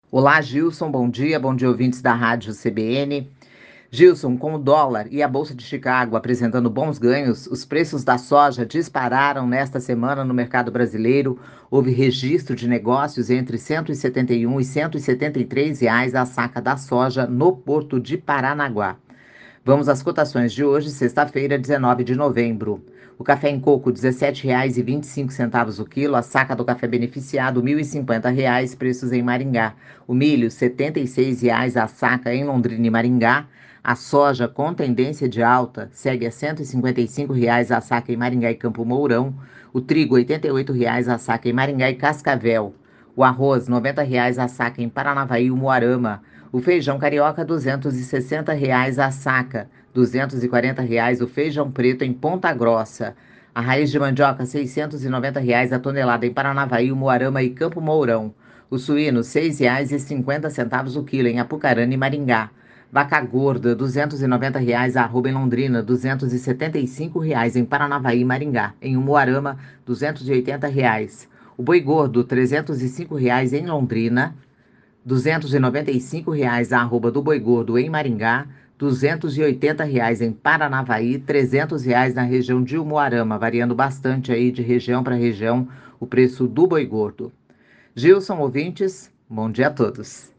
Olá, Gilson, bom dia, ouvintes da Rádio CBN. Gilson, com o dólar e a Bolsa de Chicago apresentando bons ganhos, os preços da soja dispararam nesta semana no mercado brasileiro. Houve registro de negócios entre R$ 171 e R$ 173 reais a saca da soja no Porto de Paranaguá. Vamos às cotações de hoje, sexta-feira, 19 de novembro. O café em coco, R$ 17,25 o quilo. A saca do café beneficiado, R$ 1.050, preços em Maringá. O milho, R$ 76 a saca em Londrina e Maringá. A soja, com tendência de alta, segue a R$ 155 a saca em Maringá e Campo Mourão. O trigo, R$ 88 a saca em Maringá e Cascavel. O arroz, R$ 90 a saca em Paranavaí e Umuarama. O feijão carioca, R$ 260 a saca. R$ 240 o feijão preto em Ponta Grossa. A raiz de mandioca, R$ 690 a tonelada em Paranavaí, Umuarama e Campo Mourão. O suíno, R$ 6,50 o quilo em Apucarana e Maringá. Vaca gorda, R$ 290 a arroba em Londrina, R$ 275 em Paranavaí e Maringá. Em Umuarama, R$ 280. O boi gordo, R$ 305 em Londrina, R$ 295 a arroba do boi gordo em Maringá, R$ 280 em Paranavaí, R$ 300 na região de Umuarama, variando bastante aí de região para região o preço do boi gordo. Gilson, ouvintes, bom dia a todos.